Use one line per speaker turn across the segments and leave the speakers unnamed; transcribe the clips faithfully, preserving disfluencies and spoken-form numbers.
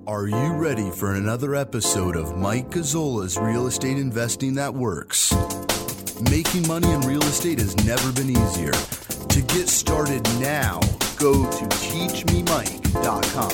Are you ready for another episode of Mike Gazzola's Real Estate Investing That Works? Making money in real estate has never been easier. To get started now, go to teach me mike dot com.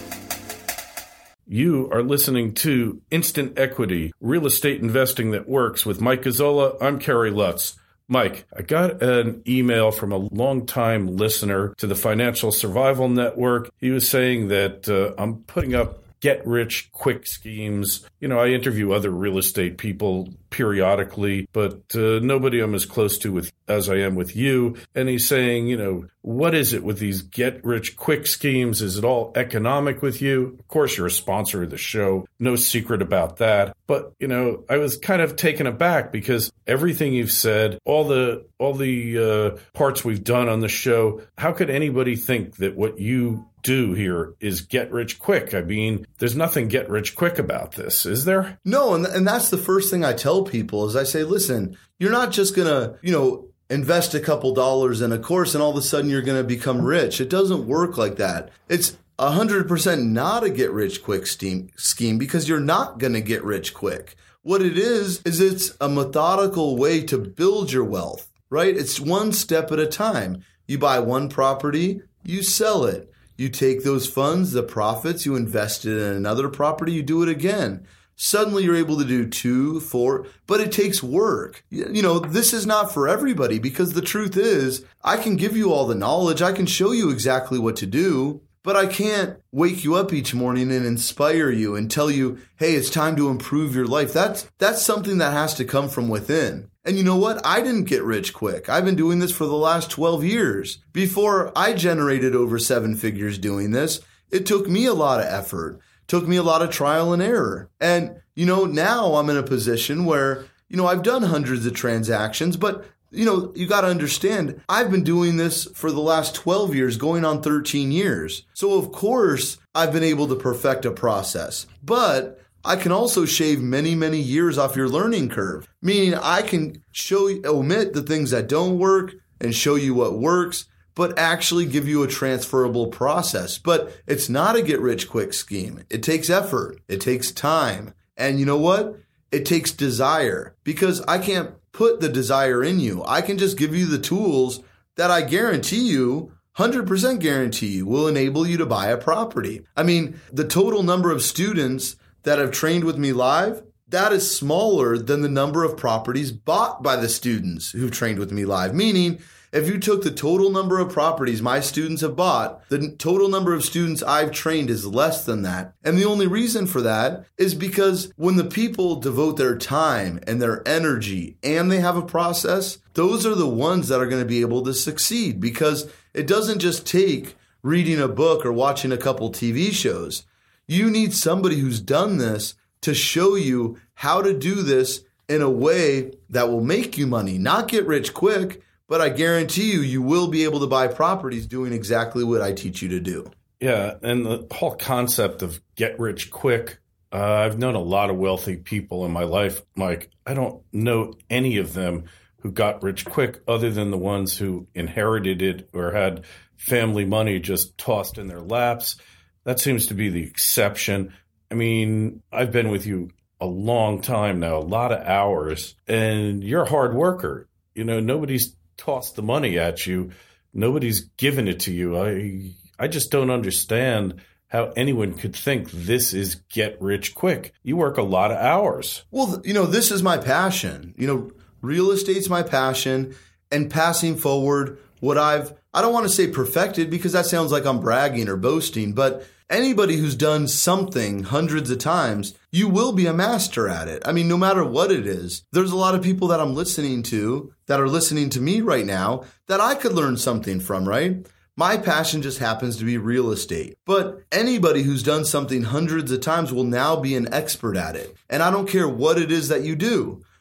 You are listening to Instant Equity, Real Estate Investing That Works with Mike Gazzola. I'm Kerry Lutz. Mike, I got an email from a longtime listener to the Financial Survival Network. He was saying that uh, I'm putting up get-rich-quick schemes. You know, I interview other real estate people periodically, but uh, nobody I'm as close to with as I am with you. And he's saying, you know, what is it with these get-rich-quick schemes? Is it all economic with you? Of course, you're a sponsor of the show. No secret about that. But, you know, I was kind of taken aback because everything you've said, all the all the uh, parts we've done on the show, how could anybody think that what you do here is get rich quick? I mean, there's nothing get rich quick about this, is there?
No, and, and that's the first thing I tell people is I say, listen, you're not just going to, you know, invest a couple dollars in a course and all of a sudden you're going to become rich. It doesn't work like that. It's one hundred percent not a get rich quick scheme, scheme because you're not going to get rich quick. What it is, is it's a methodical way to build your wealth, right? It's one step at a time. You buy one property, you sell it. You take those funds, the profits, you invest it in another property, you do it again. Suddenly you're able to do two, four, but it takes work. You know, this is not for everybody because the truth is I can give you all the knowledge. I can show you exactly what to do, but I can't wake you up each morning and inspire you and tell you, hey, it's time to improve your life. That's, that's something that has to come from within. And you know what? I didn't get rich quick. I've been doing this for the last twelve years. Before I generated over seven figures doing this, it took me a lot of effort, took me a lot of trial and error. And, you know, now I'm in a position where, you know, I've done hundreds of transactions, but, you know, you got to understand, I've been doing this for the last twelve years, going on thirteen years. So, of course, I've been able to perfect a process. But I can also shave many, many years off your learning curve, meaning I can show you, omit the things that don't work and show you what works, but actually give you a transferable process. But it's not a get-rich-quick scheme. It takes effort. It takes time. And you know what? It takes desire because I can't put the desire in you. I can just give you the tools that I guarantee you one hundred percent guarantee you will enable you to buy a property. I mean, the total number of students that have trained with me live, that is smaller than the number of properties bought by the students who've trained with me live. Meaning, if you took the total number of properties my students have bought, the total number of students I've trained is less than that. And the only reason for that is because when the people devote their time and their energy and they have a process, those are the ones that are going to be able to succeed because it doesn't just take reading a book or watching a couple T V shows. You need somebody who's done this to show you how to do this in a way that will make you money, not get rich quick, but I guarantee you, you will be able to buy properties doing exactly what I teach you to do.
Yeah, and the whole concept of get rich quick, uh, I've known a lot of wealthy people in my life, Mike. I don't know any of them who got rich quick other than the ones who inherited it or had family money just tossed in their laps. That seems to be the exception. I mean, I've been with you a long time now, a lot of hours, and you're a hard worker. You know, nobody's tossed the money at you. Nobody's given it to you. I I just don't understand how anyone could think this is get rich quick. You work a lot of hours.
Well, you know, this is my passion. You know, real estate's my passion, and passing forward what I've, I don't want to say perfected because that sounds like I'm bragging or boasting, but anybody who's done something hundreds of times, you will be a master at it. I mean, no matter what it is, there's a lot of people that I'm listening to that are listening to me right now that I could learn something from, right? My passion just happens to be real estate. But anybody who's done something hundreds of times will now be an expert at it. And I don't care what it is that you do.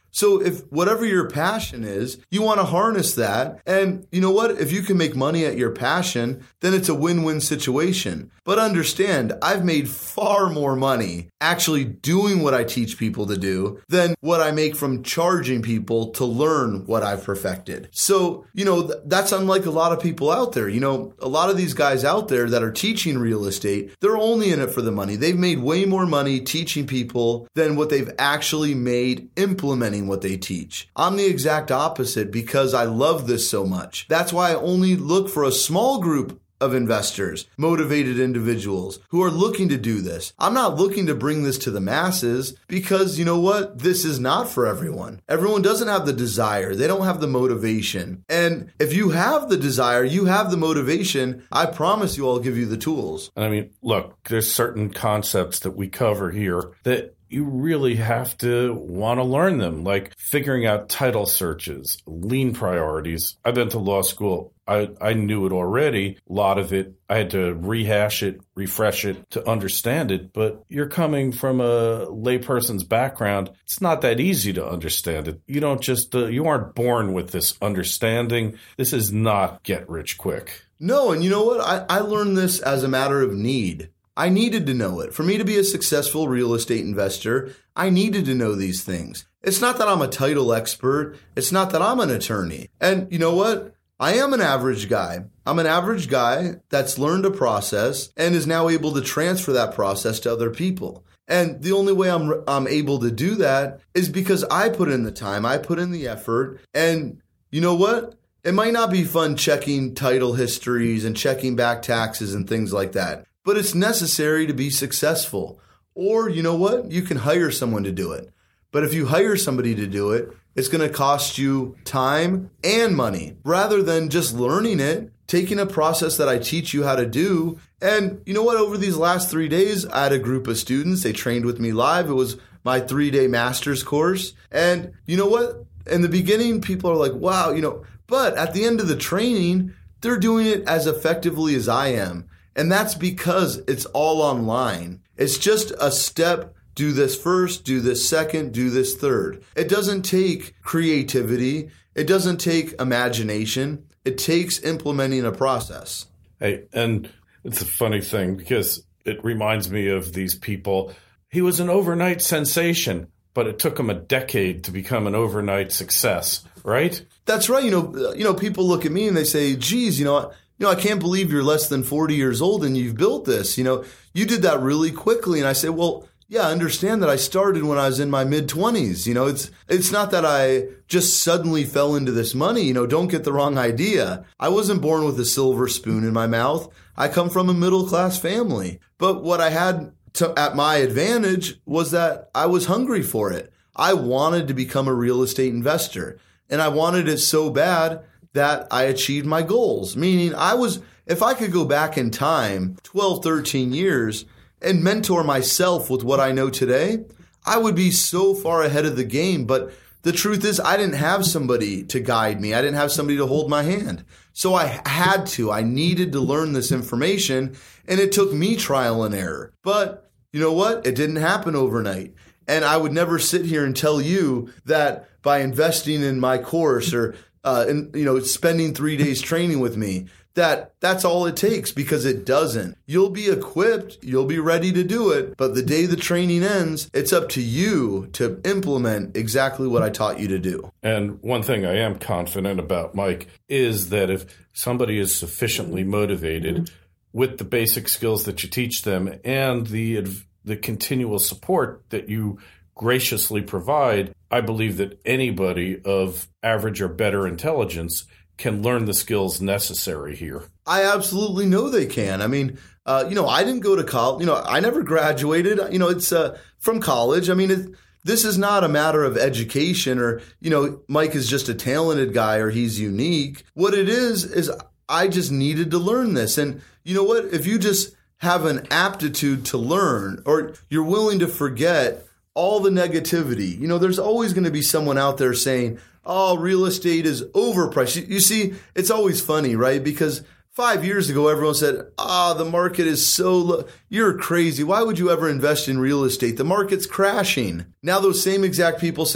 So if whatever your passion is, you want to harness that. And you know what? If you can make money at your passion, then it's a win-win situation. But understand, I've made far more money actually doing what I teach people to do than what I make from charging people to learn what I've perfected. So, you know, th- that's unlike a lot of people out there. You know, a lot of these guys out there that are teaching real estate, they're only in it for the money. They've made way more money teaching people than what they've actually made implementing what they teach. I'm the exact opposite because I love this so much. That's why I only look for a small group of investors, motivated individuals who are looking to do this. I'm not looking to bring this to the masses because you know what? This is not for everyone. Everyone doesn't have the desire. They don't have the motivation. And if you have the desire, you have the motivation, I promise you I'll give you the tools.
I mean, look, there's certain concepts that we cover here that you really have to want to learn them, like figuring out title searches, lien priorities. I've been to law school. I, I knew it already. A lot of it, I had to rehash it, refresh it to understand it. But you're coming from a layperson's background. It's not that easy to understand it. You don't just, uh, you aren't born with this understanding. This is not get rich quick.
No, and you know what? I, I learned this as a matter of need. I needed to know it. For me to be a successful real estate investor, I needed to know these things. It's not that I'm a title expert. It's not that I'm an attorney. And you know what? I am an average guy. I'm an average guy that's learned a process and is now able to transfer that process to other people. And the only way I'm I'm able to do that is because I put in the time, I put in the effort. And you know what? It might not be fun checking title histories and checking back taxes and things like that. But it's necessary to be successful. Or, you know what? You can hire someone to do it. But if you hire somebody to do it, it's going to cost you time and money rather than just learning it, taking a process that I teach you how to do. And you know what? Over these last three days, I had a group of students. They trained with me live. It was my three-day master's course. And you know what? In the beginning, people are like, wow, you know, but at the end of the training, they're doing it as effectively as I am. And that's because it's all online. It's just a step. Do this first, do this second, do this third. It doesn't take creativity. It doesn't take imagination. It takes implementing a process.
Hey, and it's a funny thing because it reminds me of these people. He was an overnight sensation, but it took him a decade to become an overnight success, right?
That's right. You know, you know, people look at me and they say, geez, you know, You know, I can't believe you're less than forty years old and you've built this. You know, you did that really quickly. And I say, well, yeah, I understand that I started when I was in my mid-twenties. You know, it's it's not that I just suddenly fell into this money. You know, don't get the wrong idea. I wasn't born with a silver spoon in my mouth. I come from a middle-class family. But what I had to, at my advantage was that I was hungry for it. I wanted to become a real estate investor. And I wanted it so bad that I achieved my goals. Meaning I was, if I could go back in time twelve, thirteen years and mentor myself with what I know today, I would be so far ahead of the game. But the truth is I didn't have somebody to guide me. I didn't have somebody to hold my hand. So I had to, I needed to learn this information, and it took me trial and error. But you know what? It didn't happen overnight. And I would never sit here and tell you that by investing in my course or Uh, and, you know, spending three days training with me, that that's all it takes, because it doesn't. You'll be equipped. You'll be ready to do it. But the day the training ends, it's up to you to implement exactly what I taught you to do.
And one thing I am confident about, Mike, is that if somebody is sufficiently motivated with the basic skills that you teach them and the the continual support that you graciously provide, I believe that anybody of average or better intelligence can learn the skills necessary here.
I absolutely know they can. I mean, uh, you know, I didn't go to college. You know, I never graduated. You know, it's uh, from college. I mean, it, this is not a matter of education or, you know, Mike is just a talented guy or he's unique. What it is, is I just needed to learn this. And you know what? If you just have an aptitude to learn, or you're willing to forget all the negativity. You know, there's always going to be someone out there saying, oh, real estate is overpriced. You, you see, it's always funny, right? Because five years ago, everyone said, ah, oh, the market is so low. You're crazy. Why would you ever invest in real estate? The market's crashing. Now those same exact people say,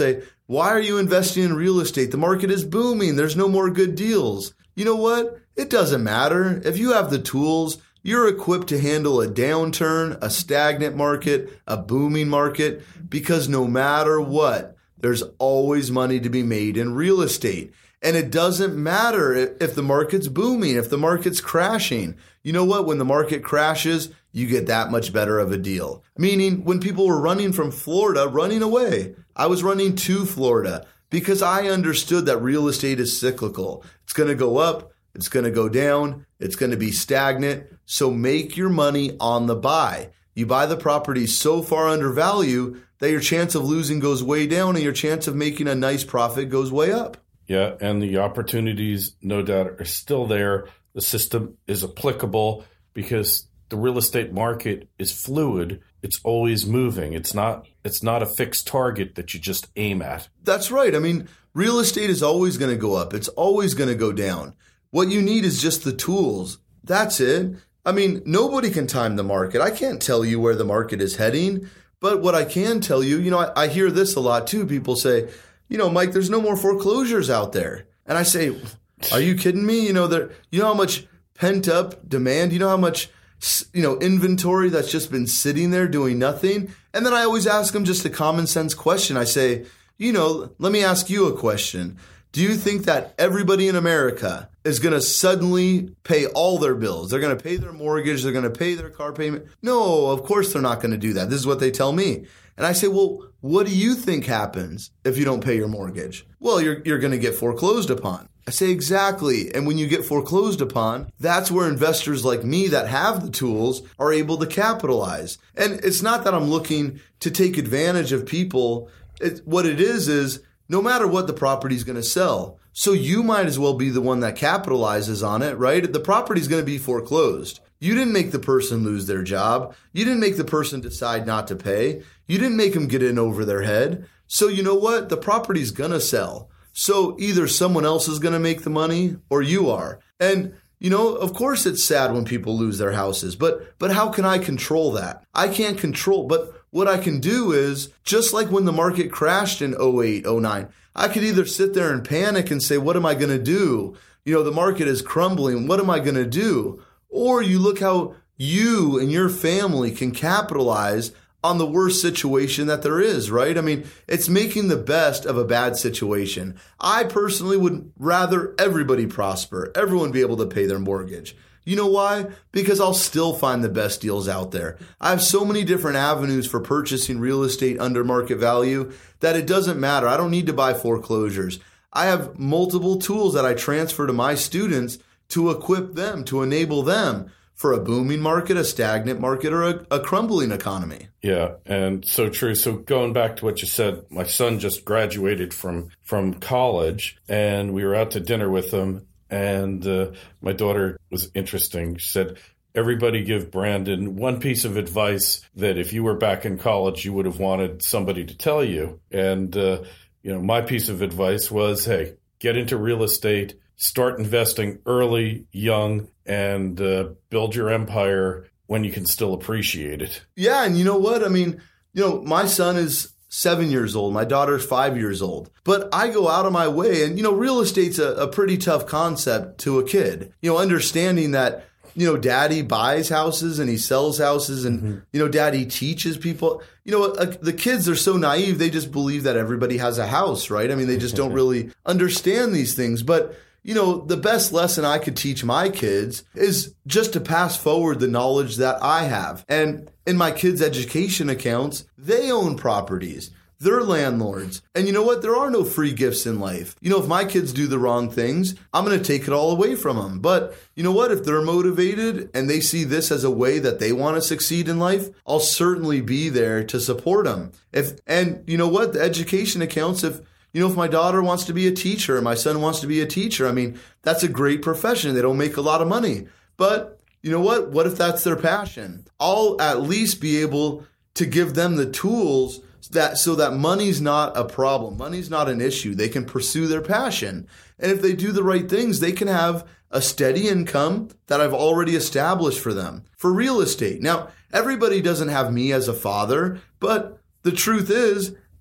Why are you investing in real estate? The market is booming. There's no more good deals. You know what? It doesn't matter. If you have the tools, you're equipped to handle a downturn, a stagnant market, a booming market, because no matter what, there's always money to be made in real estate. And it doesn't matter if the market's booming, if the market's crashing. You know what? When the market crashes, you get that much better of a deal. Meaning when people were running from Florida, running away, I was running to Florida because I understood that real estate is cyclical. It's going to go up. It's going to go down. It's going to be stagnant. So make your money on the buy. You buy the property so far undervalued that your chance of losing goes way down and your chance of making a nice profit goes way up.
Yeah, and the opportunities, no doubt, are still there. The system is applicable because the real estate market is fluid. It's always moving. It's not it's not a fixed target that you just aim at.
That's right. I mean, real estate is always going to go up. It's always going to go down. What you need is just the tools. That's it. I mean, nobody can time the market. I can't tell you where the market is heading. But what I can tell you, you know, I, I hear this a lot too. People say, you know, Mike, there's no more foreclosures out there. And I say, are you kidding me? You know, there, you know how much pent up demand, you know how much, you know, inventory that's just been sitting there doing nothing. And then I always ask them just a common sense question. I say, you know, let me ask you a question. Do you think that everybody in America is going to suddenly pay all their bills? They're going to pay their mortgage. They're going to pay their car payment. No, of course they're not going to do that. This is what they tell me. And I say, well, what do you think happens if you don't pay your mortgage? Well, you're you're going to get foreclosed upon. I say, exactly. And when you get foreclosed upon, that's where investors like me that have the tools are able to capitalize. And it's not that I'm looking to take advantage of people. It, what it is is no matter what, the property is going to sell. So you might as well be the one that capitalizes on it, right? The property is going to be foreclosed. You didn't make the person lose their job. You didn't make the person decide not to pay. You didn't make them get in over their head. So you know what? The property's going to sell. So either someone else is going to make the money or you are. And, you know, of course it's sad when people lose their houses, but but how can I control that? I can't control, but what I can do is, just like when the market crashed in oh eight, oh nine, I could either sit there and panic and say, what am I going to do? You know, the market is crumbling. What am I going to do? Or you look how you and your family can capitalize on the worst situation that there is, right? I mean, it's making the best of a bad situation. I personally would rather everybody prosper, everyone be able to pay their mortgage. You know why? Because I'll still find the best deals out there. I have so many different avenues for purchasing real estate under market value that it doesn't matter. I don't need to buy foreclosures. I have multiple tools that I transfer to my students to equip them, to enable them for a booming market, a stagnant market, or a, a crumbling economy.
Yeah, and so true. So going back to what you said, my son just graduated from, from college, and we were out to dinner with him, and uh, my daughter was interesting. She said, everybody give Brandon one piece of advice that if you were back in college, you would have wanted somebody to tell you. And, uh, you know, my piece of advice was, hey, get into real estate, start investing early, young, and uh, build your empire when you can still appreciate it.
Yeah, and you know what? I mean, you know, my son is seven years old. My daughter's five years old. But I go out of my way, and, you know, real estate's a, a pretty tough concept to a kid. You know, understanding that, you know, daddy buys houses and he sells houses and, mm-hmm. you know, daddy teaches people. You know, uh, the kids are so naive, they just believe that everybody has a house, right? I mean, they just don't really understand these things. But you know, the best lesson I could teach my kids is just to pass forward the knowledge that I have. And in my kids' education accounts, they own properties. They're landlords. And you know what? There are no free gifts in life. You know, if my kids do the wrong things, I'm going to take it all away from them. But you know what? If they're motivated and they see this as a way that they want to succeed in life, I'll certainly be there to support them. If, and you know what? The education accounts, if You know, if my daughter wants to be a teacher and my son wants to be a teacher, I mean, that's a great profession. They don't make a lot of money. But you know what? What if that's their passion? I'll at least be able to give them the tools that so that money's not a problem. Money's not an issue. They can pursue their passion. And if they do the right things, they can have a steady income that I've already established for them for real estate. Now, everybody doesn't have me as a father, but the truth is,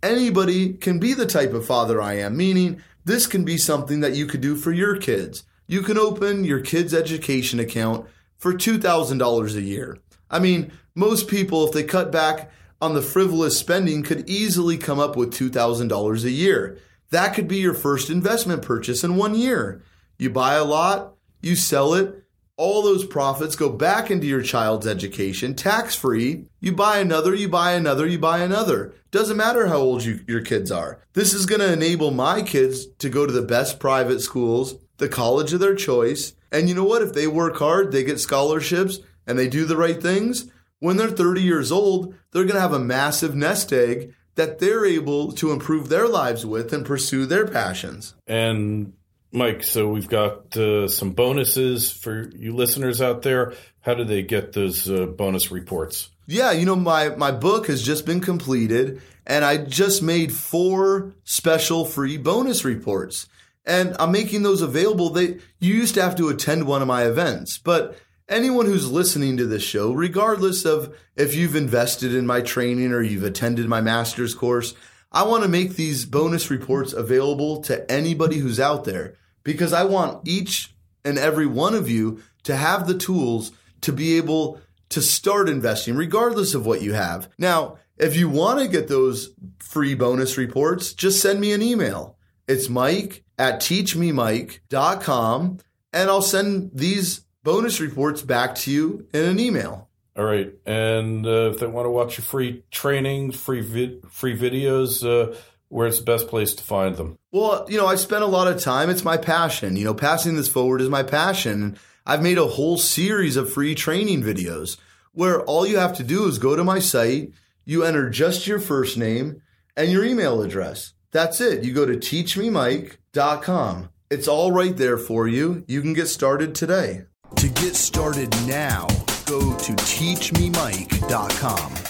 anybody can be the type of father I am, meaning this can be something that you could do for your kids. You can open your kid's education account for two thousand dollars a year. I mean, most people, if they cut back on the frivolous spending, could easily come up with two thousand dollars a year. That could be your first investment purchase in one year. You buy a lot, you sell it, all those profits go back into your child's education, tax-free. You buy another, you buy another, you buy another. Doesn't matter how old you, your kids are. This is going to enable my kids to go to the best private schools, the college of their choice. And you know what? If they work hard, they get scholarships, and they do the right things, when they're thirty years old, they're going to have a massive nest egg that they're able to improve their lives with and pursue their passions.
And Mike, so we've got uh, some bonuses for you listeners out there. How do they get those uh, bonus reports?
Yeah, you know, my, my book has just been completed, and I just made four special free bonus reports. And I'm making those available. They you used to have to attend one of my events, but anyone who's listening to this show, regardless of if you've invested in my training or you've attended my master's course, I want to make these bonus reports available to anybody who's out there, because I want each and every one of you to have the tools to be able to start investing, regardless of what you have. Now, if you want to get those free bonus reports, just send me an email. It's Mike at teach me mike dot com, and I'll send these bonus reports back to you in an email.
All right. And uh, if they want to watch your free training, free vid- free videos, uh, where's the best place to find them?
Well, you know, I spent a lot of time. It's my passion. You know, passing this forward is my passion. I've made a whole series of free training videos where all you have to do is go to my site, you enter just your first name and your email address. That's it. You go to teach me mike dot com. It's all right there for you. You can get started today. To get started now, go to teach me mike dot com.